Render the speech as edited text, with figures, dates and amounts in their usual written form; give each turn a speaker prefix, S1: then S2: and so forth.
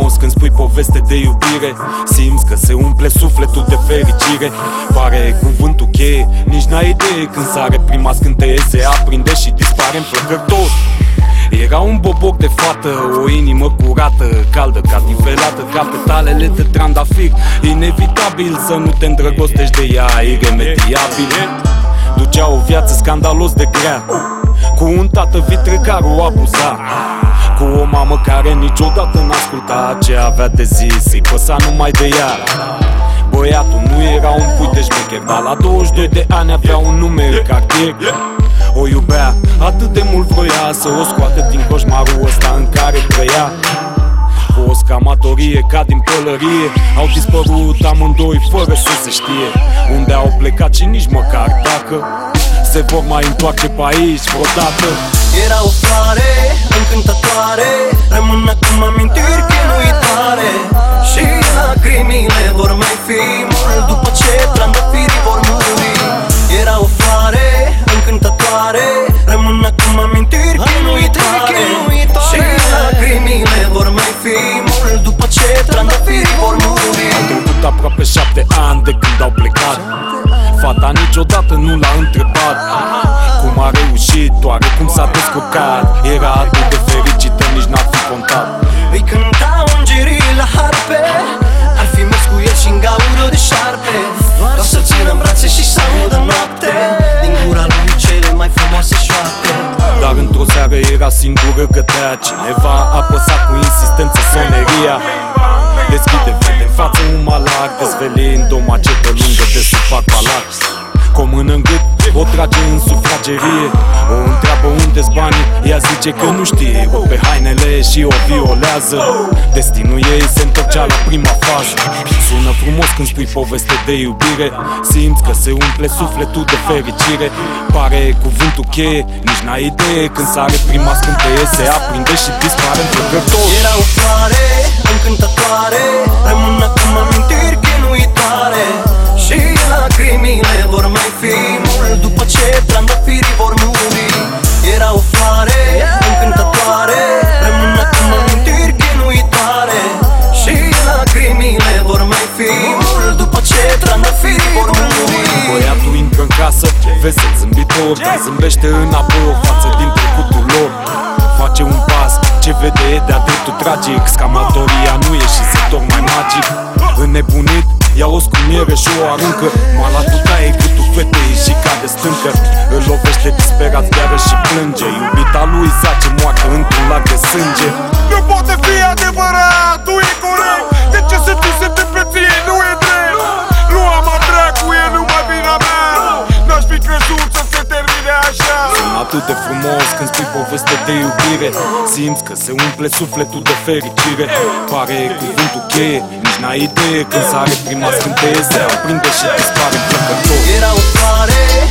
S1: frumos când spui poveste de iubire. Simți că se umple sufletul de fericire. Pare cuvântul cheie, nici n-ai idee. Când sare prima scânteie, se aprinde și dispare înflăcărtor. Era un boboc de fată, o inimă curată, caldă ca nivelată, ca petalele de trandafir. Inevitabil să nu te îndrăgostești de ea, iremediabil. Ducea o viață scandalos de grea, cu un tată vitrecar o abuza, cu o mamă care niciodată n-asculta ce avea de zis, îi păsa numai de ea. Băiatul nu era un pui de șmecher, dar la 22 de ani avea un nume în cartier. O iubea, atât de mult vroia să o scoată din coșmarul ăsta în care trăia. Cu o scamatorie ca din pălărie, au dispărut amândoi fără să se știe unde au plecat și nici măcar dacă se vor mai întoarce pe aici vreodată.
S2: Era o floare încântătoare, rămân acum amintiri chinuitoare, și lacrimile vor mai fi mult după ce trandafirii vor muri. Era o floare încântătoare, rămân acum amintiri chinuitoare, și lacrimile vor mai fi mult după ce trandafirii vor muri.
S1: Au trecut aproape 7 ani de când au plecat. Fata niciodată nu l-a întrebat cum a reușit, oare cum s-a descurcat. Era atât de fericită, nici n-ar fi contat.
S2: Îi cântau îngerii la harpe, ar fi mers cu el și-n gaură de șarpe, doar să țină în brațe și să audă noapte din gura lui cele mai frumoase șoapte.
S1: Dar într-o seară era singură, gătea cineva, apăsa cu insistență soneria. Deschide, vede în față un malar, dezvelind o macetă lungă de supac palat. Cu o mână în gât, o trage în sufragerie, o întreabă unde-s banii, ea zice că nu știe, rupe hainele și o violează. Destinul ei se întorcea la prima fază. Sună frumos când spui poveste de iubire, simți că se umple sufletul de fericire. Pare cuvântul cheie, nici n-ai idee. Când sare prima scânteie, se aprinde și dispare înflăcărtor.
S2: Era o floare încântătoare, rămân acum amintiri chinuitoare, și lacrimile vor mai fi mult după ce trandafirii vor muri. Era o floare încântătoare, rămân acum amintiri chinuitoare, și lacrimile vor mai fi mult după ce trandafirii vor muri.
S1: Băiatul intră în casă, vesel zâmbitor, dar zâmbește înapoi o față din trecutul lor. Face un pas, ce vede e de-a dreptul tragic. Scamatoria nu e și se tocmai magic. Înnebunit, ia o scumiere și o aruncă. Malatul taie gâtul fetei și cade stâncă. Îl lovește disperat chiară și plânge. Iubita lui zace moartă într-un lac de sânge.
S3: Nu poate fi adevărat, nu e corect. De ce să ți se întâmple ție, nu e drept. Nu am a dracu, e numai vina mea. N-aș fi crezut să se termine așa.
S1: Sună atât de frumos când spui poveste de iubire, simți că se umple sufletul de fericire. Pare cuvântul cheie, nici n-ai idee. Când sare prima scânteie, se aprinde și dispare înflăcărtor.
S2: Era o floare